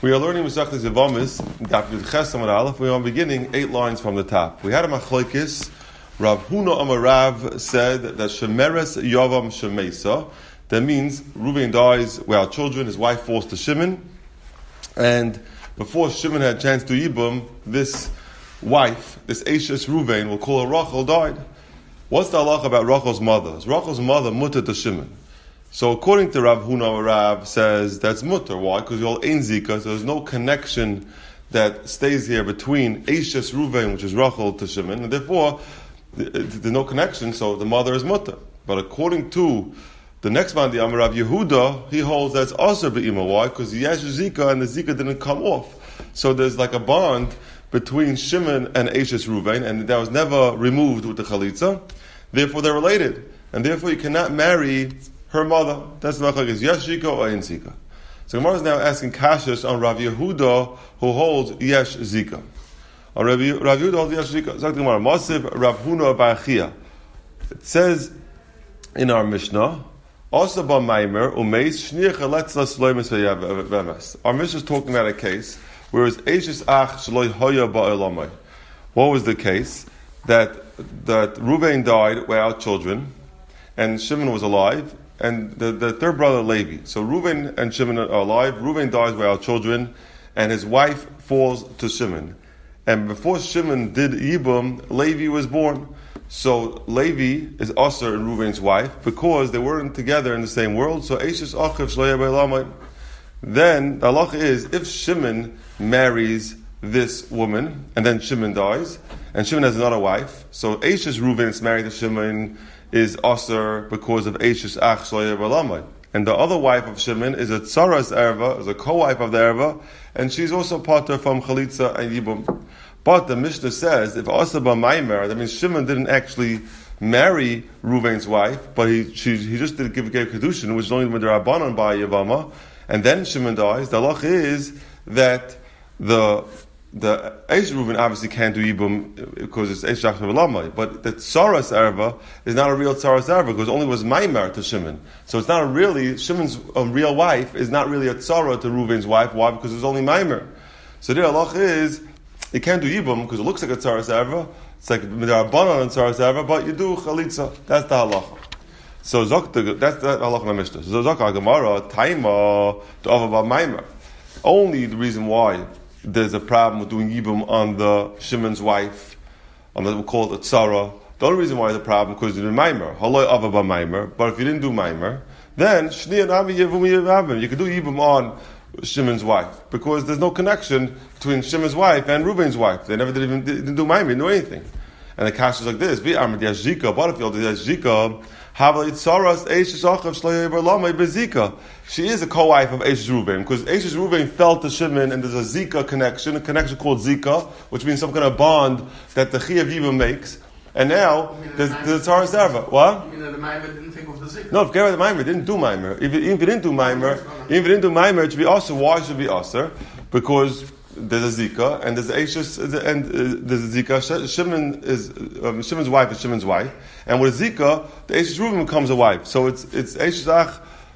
We are learning Masechtas Yevamis, Daf Yud Ches Amud Aleph. We are beginning 8 lines from the top. We had a machlokes. Rav Huna Amar Rav said that Shemeres Yavam Shemesa. That means Reuven dies without children. His wife falls to Shimon, and before Shimon had a chance to Yibum, this wife, this Ashes Reuven, we'll call her Rachel, died. What's the halach about Rachel's mother? Is Rachel's mother mutter to Shimon? So according to Rav Huna, Rav says that's mutter. Why? Because you're all ein zika, so there's no connection that stays here between Ashes Reuven, which is Rachel, to Shimon, and therefore there's no connection, so the mother is mutter. But according to the next man, the Amar Rav Yehuda, he holds that's also be'ima. Why? Because he has zika and the zika didn't come off. So there's like a bond between Shimon and Ashes Reuven, and that was never removed with the chalitza. Therefore they're related, and therefore you cannot marry her mother. That's not like is yesh zika or ein zika. So Gemara is now asking kashas on Rav Yehuda, who holds yesh zika. Rav Yehuda holds yesh zika. Zok Gemara Masiv Rav Huna Ba'achia. It says in our Mishnah, also by Maimer umeis shniach aletzla shloimis ve'yeves. Our Mishnah is talking about a case where it's Ashes ach shloi hoya ba'elamai. What was the case? That Reuven died without children, and Shimon was alive, and the third brother Levi. So Reuven and Shimon are alive. Reuven dies without children, and his wife falls to Shimon. And before Shimon did Yibum, Levi was born. So Levi is Aser and Reuven's wife because they weren't together in the same world. So Ashes achiv shloya b'elamai. Then the halacha is if Shimon marries this woman and then Shimon dies, and Shimon has another wife. So Ashes Reuven is married to Shimon is Aser because of Ashes ach shloya b'elamai. And the other wife of Shimon is a Tzaras Erva, is a co-wife of the Erva, and she's also pater from Chalitza and Yibum. But the Mishnah says, if Aser b'maimer, that means Shimon didn't actually marry Reuven's wife, but he just did give Kedushin, which is only with the Rabbanon by Yavama, and then Shimon dies. The halach is that the Eish Reuven obviously can't do Yibum because it's Eish Shachar V'lamai, but the Tzaras Erva is not a real Tzaras Erva because it only was Maimer to Shimon. So it's not really, Shimon's real wife is not really a Tzara to Reuven's wife. Why? Because it's only Maimer. So the halach is, you can't do Yibum because it looks like a Tzaras Erva. It's like Midrabanan and Tzaras Erva, but you do Chalitza. That's the halacha. So that's the halacha in the Mishnah. So Zok HaGemara, Taima, to Avaba Maimer. Only the reason why there's a problem with doing Yibum on the Shimon's wife, we'll call it a Tzara. The only reason why there's a problem because you did Maimer. Haloi Avaba Maimer. But if you didn't do Maimer, then Shni and Ami Yivum Yivavim. You could do Yibum on Shimon's wife because there's no connection between Shimon's wife and Reuven's wife. They never didn't do Maimer, didn't do anything. And the kash is like this: Be Amr Yashika, but if you do Yashika, Havlit Saras Ashes Achav Shloyei Berlamai Bezika. She is a co-wife of Ashes Reuven because Ashes Reuven fell to Shimon, and there's a Zika connection, a connection called Zika, which means some kind of bond that the Chiyav Yiva makes. And now there's Tzaras Erva. What? You mean that the Maimer didn't think of the Zika? No, forget about the Maimer. Didn't do Maimer. Even if it didn't do Maimer, it should be Aser. Why should it be Aser? Because there's a Zika, and there's Ashes, and there's a Zika. Shimon is Shimon's wife is Shimon's wife, and with a Zika, the Ashes Reuven becomes a wife. So it's Ashes Ach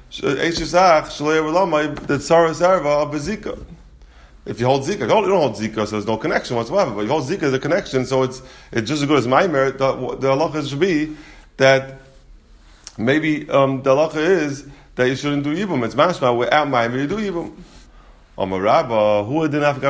Shalei Relamai the Tzaras Erva of a Zika. If you hold Zika, you don't hold Zika, so there's no connection whatsoever. But you hold Zika as a connection, so it's just as good as Maimer. The halacha should be that maybe the halacha is that you shouldn't do Yibum. It's mashma without Maimer you do Yibum. Who didn't have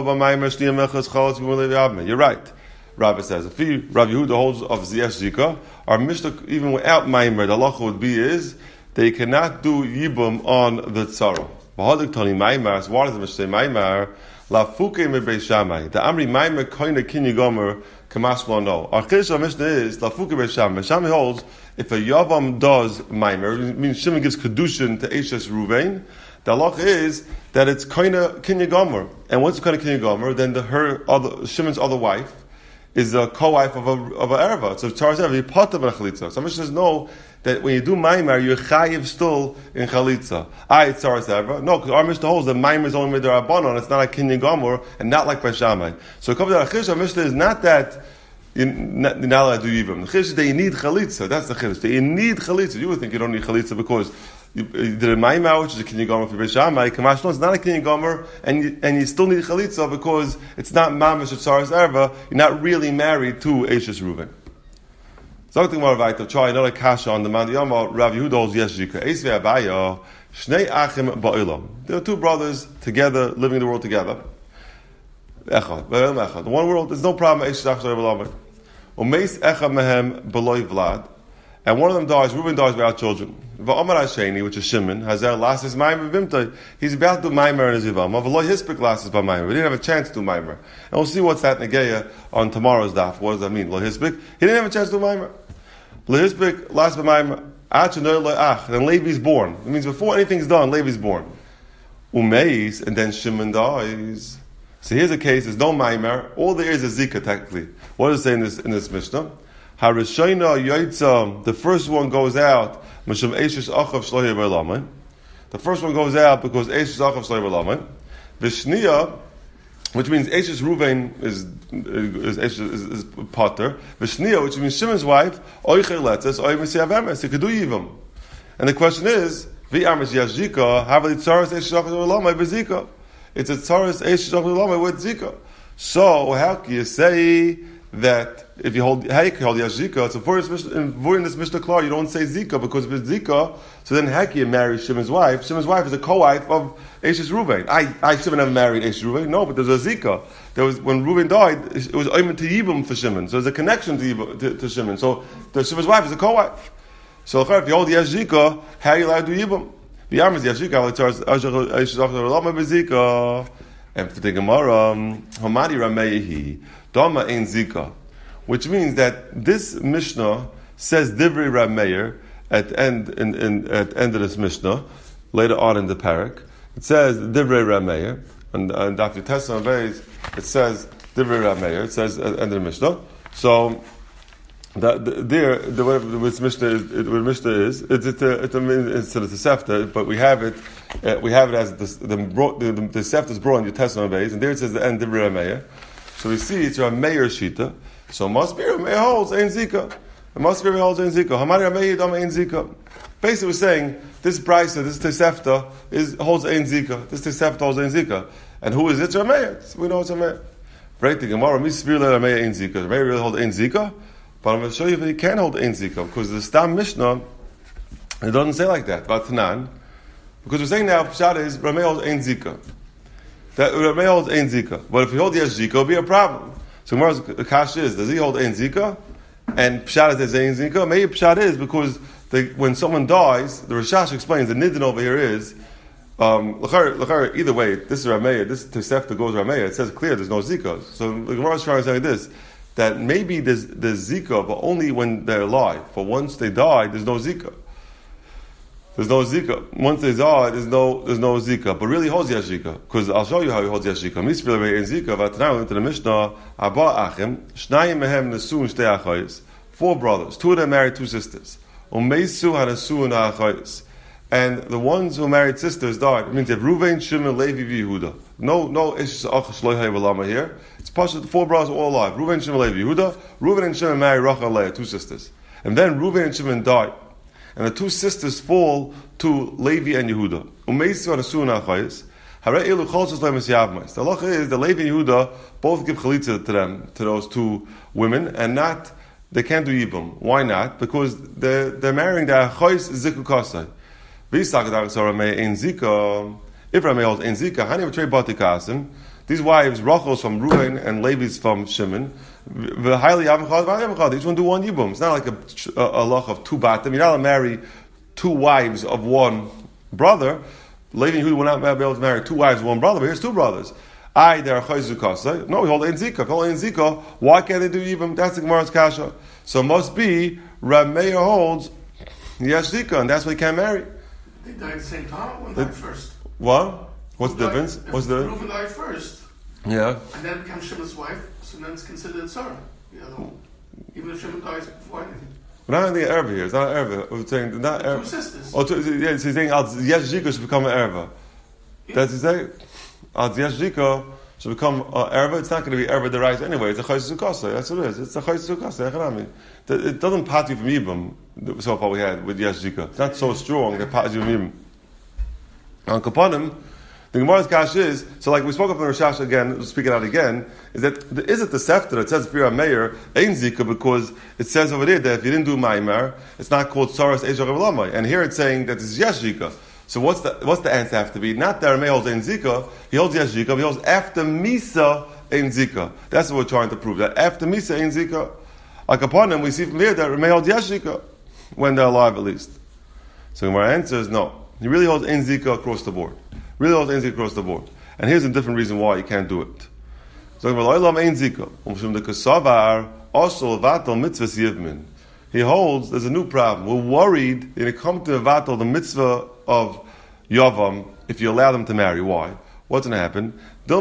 Maimer? You're right. Rabbi says if Rav Yehuda holds of Ziyesh Zika, our Mishnah even without Maimer, the halacha would be is they cannot do Yibum on the Tzara. Why does the Mishnah say Maimer? Lafuke me Beis Shammai. The Amri Maimer koine kinyi gomer kamashma no. Our Chiddush Mishnah is Lafuke Beis Shammai. Beis Shammai holds if a Yavam does Maimer, it means Shimon gives Kedushin to Ashes Reuven. The halacha is that it's koine kinyi gomer. And once it's koine kinyi gomer, then Shimon's other wife is a co-wife of a Erva. So Tzaras Erva, you part of a Chalitza. So Mishnah says no, that when you do Maimer, you're chayiv still in Chalitza. It's Tzaras Erva. No, because our Mishnah holds that Maimer is only Midrabanan, it's not like Kinyan Gomer, and not like Beis Shammai. So it comes out, our Mishnah is not that you're not allowed to do Yibum. The Chiddush is that you need Chalitza. That's the Chiddush. That you need Chalitza. You would think you don't need Chalitza because you did a Maimah, which is a Kinyan Gomer for Beis Shammai. Kamash, no, it's not a Kinyan Gomer, and you still need a Chalitza because it's not Mamash of Tzaras Erva. You're not really married to Eishes Reuven. Something more right to try another kasha on the Mandiyama. Rav Yehuda holds yes Zika. Eisvei Abaya, Shnei Achim Ba'ilam. There are two brothers together, living in the world together. Echad, the one world. There's no problem. Eishes Achim Ba'ilam. Umeis Echad Mehem Beloi Vlad. And one of them dies, Reuben dies without children. Va'amar Hasheni, which is Shimon, Hazer lasses Maimer Vimtai. He's about to do Maimer in his Yivama. V'lo Hispik lasses by Maimer. We didn't have a chance to do Maimer. And we'll see what's that Negeya on tomorrow's daf. What does that mean? Lo Hispik. He didn't have a chance to do Maimer. Lo Hispik lasses by Maimer. Achanoy lo ach. Then Levi's born. It means before anything's done, Levi's born. Umeis, and then Shimon dies. So here's a case, there's no Maimer. All there is Zika, technically. What does it say in this Mishnah? Harishayna Yaitza, the first one goes out. The first one goes out because Eishes Achav Shlohi B'Lamed. Vishniya, which means Eishes Ruvain is Potter. Vishniya, which means Shimon's wife, Oichel Letzes, Oiv Mesiav Emes. He could do Yivam. And the question is, V'Ames Yazika, Havali Tzaras Eishes Achav Shlohi B'Lamed B'Zika. It's a Tzaras Eishes Achav Shlohi B'Lamed with Zika. So how can you say that if you hold Yazika, so for in this Mishnah Klar, you don't say Zika, because if it's Zika, so then Hekia marries Shimon's wife. Shimon's wife is a co-wife of Eishes Reuven. I Shimon never married Eishes Reuven. No, but there's a Zika. There was, when Reuven died, it was Oyman to Yibam for Shimon. So there's a connection to Shimon. So the Shimon's wife is a co-wife. So if you hold Yazika, how are you allowed to do Yibam? The Yam is Yazika, and for the Gemara, Hamadi Rameyehi, Dama Ein Zika, which means that this Mishnah says Divrei Rav Meir at the end of this Mishnah, later on in the parak. It says Divrei Rav Meir, and Daf Yitesa Beis, it says Divrei Rav Meir. It says at the end of the Mishnah. So what Mishnah is, it's a Sefta, but we have it as the Sefta is brought in Yitesa Beis, and there it says the end Divrei Rav Meir. So we see it's Rav Meir Shita. So must be Rav Meir holds Ein Zika. It must be Rav Meir holds Ein Zika. Hamari Rav Meir Dama Ein Zika. Basically, we're saying this Brisa, this Tosefta holds Ein Zika. This Tosefta holds Ein Zika. And who is it? Rav Meir. We know it's Rav Meir. Right? The Gemara Misbir Rav Meir Ein Zika. Rav Meir really hold Ein Zika, but I'm going to show you that he can hold Ein Zika, because the Stam Mishnah it doesn't say like that. Vatanan, because we're saying now Pshat is Rav Meir holds Ein Zika. That Rav Meir holds Ein Zika. But if he holds Yesh Zika, it'll be a problem. So Gemara's Kash is, does he hold Ein Zika? And Pshat is Ein Zika? Maybe Pshat is because when someone dies, the Rishash explains, the Nidin over here is, either way, this is Rav Meir, this Tosefta goes Rav Meir, it says clear, there's no Zika. So the Gemara is trying to say this, that maybe there's Zika, but only when they're alive. But once they die, there's no Zika. There's no Zika. Once they die, there's no Zika. But really holds Yesh Zika. Because I'll show you how he holds Yesh Zika. Misbir Rav Ein Zika, Vatana went to the Mishnah, Abba Achim, Shnayim Mehem Nesu Shtei Achayis. 4 brothers. 2 of them married 2 sisters. Umeisu Hanasu Achayis. And the ones who married sisters died. It means they have Reuven, Shimon, Levi, Yehuda. No Eshes Achas Shloihei V'Lama here. It's Pasha, the 4 brothers are all alive. Reuven, Shimon, Levi, Yehuda. Reuven and Shimon married Rachel and Leah, 2 sisters. And then Reuven and Shimon died. And the 2 sisters fall to Levi and Yehuda. Umeisu Hanasu Achayis. Harei Elu Cholzos Le'Mes Yavmais. The halacha is that Levi and Yehuda both give chalitza to them, to those 2 women, and they can't do Yibum. Why not? Because they're marrying the Achayis Ziku Kasai. If Rameh holds Ein Zika, Hani V'Trei Bati Kasim, these wives, Rachel's from Reuven and Levi's from Shimon, each one do 1 Yibum. It's not like a loch of 2 batim. You're not allowed to marry 2 wives of 1 brother. Levi and Yehuda will not be able to marry 2 wives of 1 brother, but here's 2 brothers. They're Chayzukasa. No, we hold Ein Zika. If we hold Ein Zika, why can't they do Yibum? That's the Gemara's kasha. So it must be Rav Meir holds Yesh Zika, and that's why he can't marry. They died at the same time. One died first. What? What's the difference? Reuven died first. Yeah. And then becomes Shimon's wife, so then it's considered Sarah. The other one. Even if Shimon dies before anything. We're not having an erva here. It's not an erva. We're saying not erva. 2 sisters. Oh, yeah, so he's saying Yesh Zika should become an erva. Yeah. That's his saying. Yesh Zika should become an erva. It's not going to be erva the right anyway. It's a Chayz Zukasa. That's what it is. It's a Chayz Zukasa. It doesn't pat you from Yibam. so far we had with Yesh Zika. It's not so strong that Pa'az Yibam. On Kapanim, the Gemara's kash is, so like we spoke of in Rashash again, we'll speak it out again, is that is it the Sefter that says Pira Meir, Ein Zika, because it says over there that if you didn't do Maimar, it's not called Saras Eishar Ravlamai. And here it's saying that it's Yesh Zika. So what's the answer have to be? Not that Rameh holds Ein Zika, he holds Yesh Zika, he holds after Misa Ein Zika. That's what we're trying to prove, that after Misa Ein Zika. Like upon him, we see from here that Rameh holds Yesh Zika, when they're alive at least. So my answer is no. He really holds Ein Zika across the board. Really holds Ein Zika across the board. And here's a different reason why you can't do it. So he holds there's a new problem. We're worried that it comes to Vatal, the mitzvah of Yavam, if you allow them to marry. Why? What's going to happen?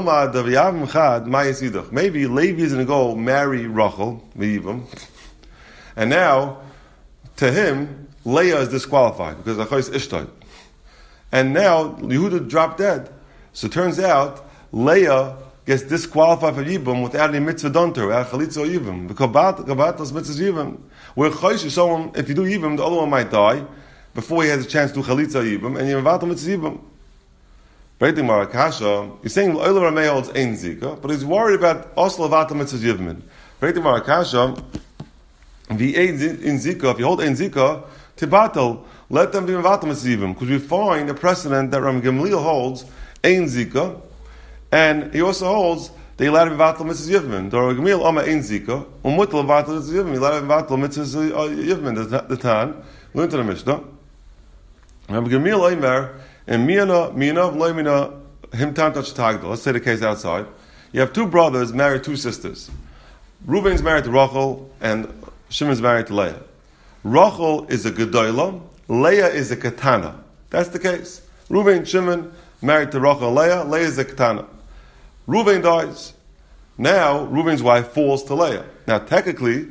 Maybe Levi is going to go marry Rachel, and now to him Leah is disqualified because of Achos Ishtai. And now Yehuda dropped dead. So it turns out Leah gets disqualified for Yibam without any mitzvah done to her, without chalitza or Yibam. Because Kabatas mitzvah Yibam. Where Chosh is someone, if you do Yibam, the other one might die before he has a chance to do chalitza or Yibam, and you invite mitzvah Yibam. Breaking Marakasha, he's saying Euler Rameh holds Ein Zika, but he's worried about also Levata mitzvah Yibam. Breaking Marakasha, the Ein Zika, if you hold Ein Zika, Tibatel, let them be Mavatam Mitzvah, because we find a precedent that Ram Gamliel holds Ein Zika, and he also holds they allowed him Mavatam Mitzvah Yivmin. The Ram Gamliel Oma Ein Zika, Umutal Mavatam Mitzvah Yivmin, he allowed him Mavatam Mitzvah Yivmin, the Tan, learn to the Mishnah. Ram Gamliel Oimer, and Mina, Loimina, Him Tan Touch Tagdal. Let's say the case outside. You have two brothers married two sisters. Reuben's married to Rachel, and Shimon's married to Leah. Rachel is a Gedolah, Leah is a Katana. That's the case. Reuben, Shimon, married to Rachel and Leah. Leah is a Katana. Reuben dies. Now, Reuben's wife falls to Leah. Now, technically,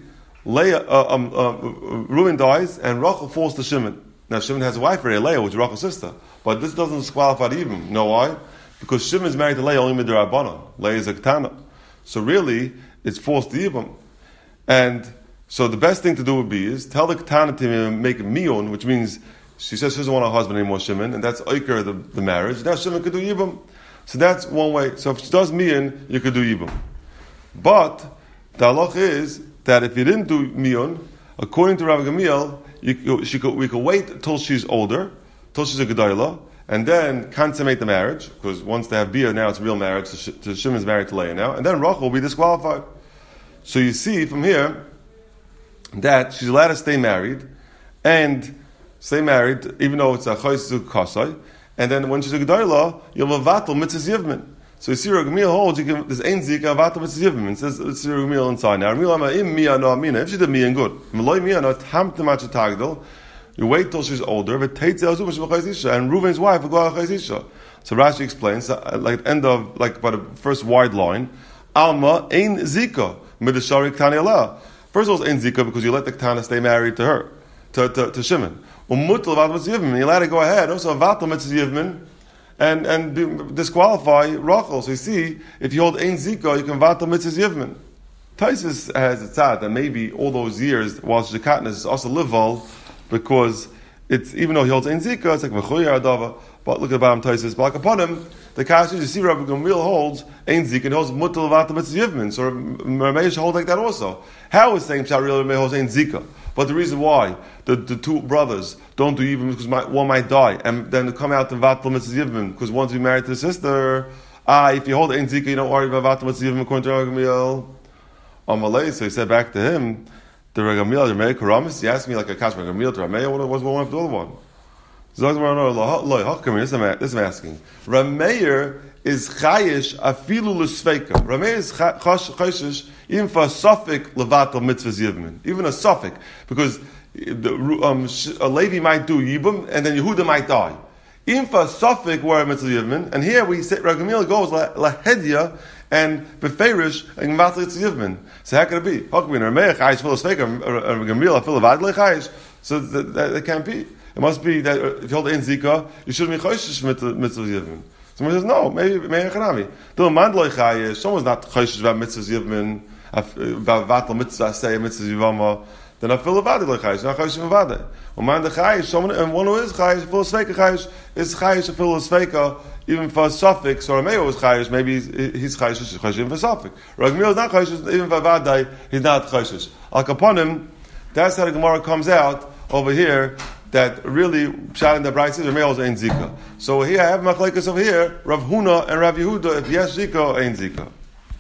Reuben dies and Rachel falls to Shimon. Now, Shimon has a wife already, Leah, which is Rachel's sister. But this doesn't disqualify the Yibam. You know why? Because Shimon's married to Leah only midrabanan. Leah is a Katana. So really, it's false to Yibam. And so the best thing to do would be is tell the Katana to make a miyun, which means she says she doesn't want a husband anymore, Shimon, and that's oiker the marriage. Now Shimon could do Yibam. So that's one way. So if she does miyun, you could do Yibam. But the halach is that if you didn't do miyun, according to Rav Gamliel, we could wait till she's older, till she's a Gedolah, and then consummate the marriage, because once they have bia, now it's real marriage, so Shimon's married to Leah now, and then Rachel will be disqualified. So you see from here that she's allowed to stay married, even though it's a chayzu kasai, and then when she's a Gedolah, you'll have vatal mitzvah yivmin. So you see Rav Gamliel holds, there's ein zika vatal mitzvah yivmin. It says it's Rav Gamliel inside. Now Rav Gamliel im miya no amina. If she did miya good, maloi miya no tam tamacha tagdal. You wait till she's older, and Reuven's wife will go out Chayzisha. So Rashi explains, like at the end of, like by the first wide line, Alma ein zika midashari ktani Allah. First of all, it's ein zika because you let the ktana stay married to her, to Shimon. Umutal vatal mitzvah yivmin. You let her go ahead. Also vatal mitzvah yivmin, and disqualify Rachel. So you see, if you hold ein zika, you can vatal mitzvah yivmin. Taisus has a tzad that maybe all those years while she's a katna is also lival. Because it's, even though he holds ein zika, it's like v'choyer adava. But look at the bottom Taisus. But like upon him, the kash is, you see Rabbi Gamliel holds ein zika and he holds mutal v'ata mitzvah yivmin. So Rameh should hold like that also. How is saying Pshat really Rameh holds ein zika? But the reason why the two brothers don't do yivmin because one might die, and then they come out to v'ata mitzvah yivmin because one's be married to the sister. If you hold ein zika, you don't worry about v'ata mitzvah yivmin according to Rabbi Gamliel. Amalei, so he said back to him, the Rav Gamliel, Rameh Karamis, he asked me like a kash Rav Gamliel to Rameh, what was one after the other one? This I'm asking. Rameir is chayish afilu l'sveika. Rameir is chayish even for a suffix levatal mitzvahs yivmin. Even a suffix. Because a Levi might do yibum and then Yehuda might die. Even for a suffix where a mitzvah yivmin, and here we say, Rav Gamliel goes lahedya and beferish and matzah yivmin. So how can it be? How can we Rameir chayish full of sveika, Rav Gamliel full of adlei chayish? So that can't be. It must be that if you hold ein zika, you shouldn't be choishish mitzvah yivmin. Someone says, no, maybe echanami. Someone's not choishish about mitzvah yivmin, about vatal mitzvah say, mitzvah yivama. then I feel a vada like chayish, not chayish of vada. Uman the chayish, someone and one who is chayish, full sveika chayish, is chayish a full sveika, even for suffix, or a mayo is chayish, maybe he's chayish even for suffix. Ragmil is not chayish, even for vada, he's not chayish. Al kaponim, that's how the Gemara comes out over here, that really shot in the bright says Rameos ain't Zika. So here I have machlekes over here, Rav Huna and Rav Yehuda, if yes Zika, ain't Zika.